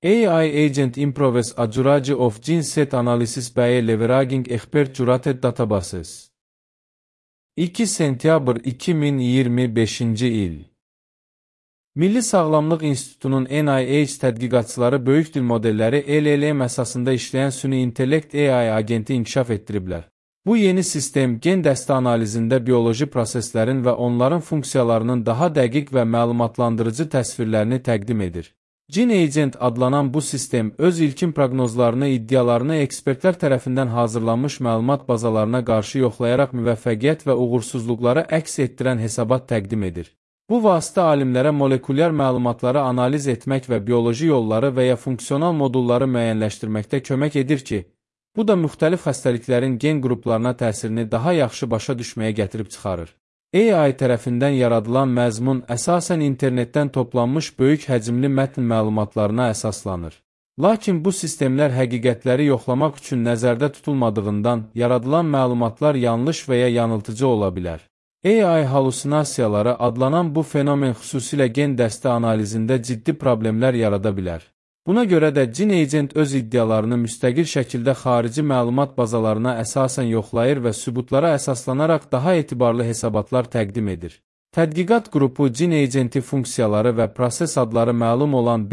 AI Agent improves adjurage of gene set analysis by leveraging expert curated databases. 2 sentyabr 2025 il. Milli Sağlamlıq İnstitutunun NIH tədqiqatçıları böyük dil modelləri LLM əsasında işləyən süni intellekt AI agenti inkişaf etdiriblər. Bu yeni sistem gen dəstə analizində bioloji proseslərin və onların funksiyalarının daha dəqiq və məlumatlandırıcı təsvirlərini təqdim edir. Gene Agent adlanan bu sistem öz ilkin proqnozlarını, iddialarını ekspertlər tərəfindən hazırlanmış məlumat bazalarına qarşı yoxlayaraq müvəffəqiyyət və uğursuzluqları əks etdirən hesabat təqdim edir. Bu vasitə alimlərə molekulyar məlumatları analiz etmək və bioloji yolları və ya funksional modulları müəyyənləşdirməkdə kömək edir ki, bu da müxtəlif xəstəliklərin gen qruplarına təsirini daha yaxşı başa düşməyə gətirib çıxarır. AI tərəfindən yaradılan məzmun əsasən internetdən toplanmış böyük həcmli mətn məlumatlarına əsaslanır. Lakin bu sistemlər həqiqətləri yoxlamaq üçün nəzərdə tutulmadığından yaradılan məlumatlar yanlış və ya yanıltıcı ola bilər. AI hallusinasiyaları adlanan bu fenomen xüsusilə gen dəstə analizində ciddi problemlər yarada bilər. Buna görə də Gene Agent öz iddialarını müstəqil şəkildə xarici məlumat bazalarına əsasən yoxlayır və sübutlara əsaslanaraq daha etibarlı hesabatlar təqdim edir. Tədqiqat qrupu Gene Agenti funksiyaları və proses adları məlum olan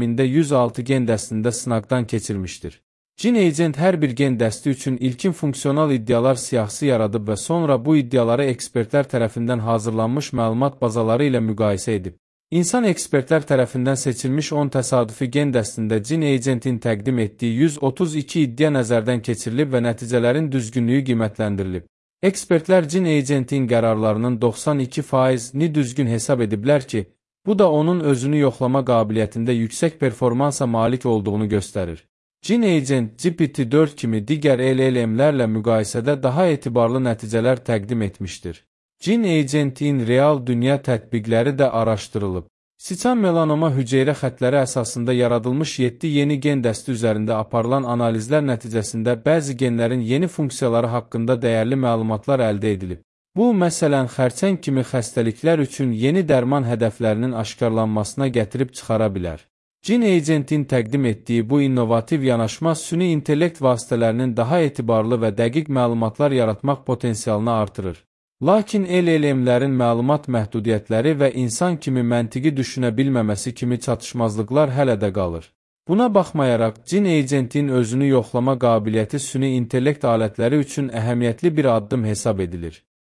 1,106 gen dəstində sınaqdan keçirmişdir. Gene Agent hər bir gen dəsti üçün ilkin funksional iddialar siyahısı yaradıb və sonra bu iddiaları ekspertlər tərəfindən hazırlanmış məlumat bazaları ilə müqayisə edib. İnsan ekspertlər tərəfindən seçilmiş 10 təsadüfi gen dəstində Gene Agentin təqdim etdiyi 132 iddia nəzərdən keçirilib və nəticələrin düzgünlüyü qiymətləndirilib. Ekspertlər Gene Agentin qərarlarının 92%ni düzgün hesab ediblər ki, bu da onun özünü yoxlama qabiliyyətində yüksək performansa malik olduğunu göstərir. Gene Agent, GPT-4 kimi digər LLM-lərlə müqayisədə daha etibarlı nəticələr təqdim etmişdir. Gene Agent'in real dünya tətbiqləri də araşdırılıb. Siçan melanoma hüceyrə xətləri əsasında yaradılmış 7 yeni gen dəsti üzərində aparılan analizlər nəticəsində bəzi genlərin yeni funksiyaları haqqında dəyərli məlumatlar əldə edilib. Bu, məsələn, xərçəng kimi xəstəliklər üçün yeni dərman hədəflərinin aşkarlanmasına gətirib çıxara bilər. Gene Agent'in təqdim etdiyi bu innovativ yanaşma süni intellekt vasitələrinin daha etibarlı və dəqiq məlumatlar yaratmaq potensialını artırır. Lakin LLM-lərin məlumat məhdudiyyətləri və insan kimi məntiqi düşünə bilməməsi kimi çatışmazlıqlar hələ də qalır. Buna baxmayaraq, Gene Agent'in özünü yoxlama qabiliyyəti süni intellekt alətləri üçün əhəmiyyətli bir addım hesab edilir.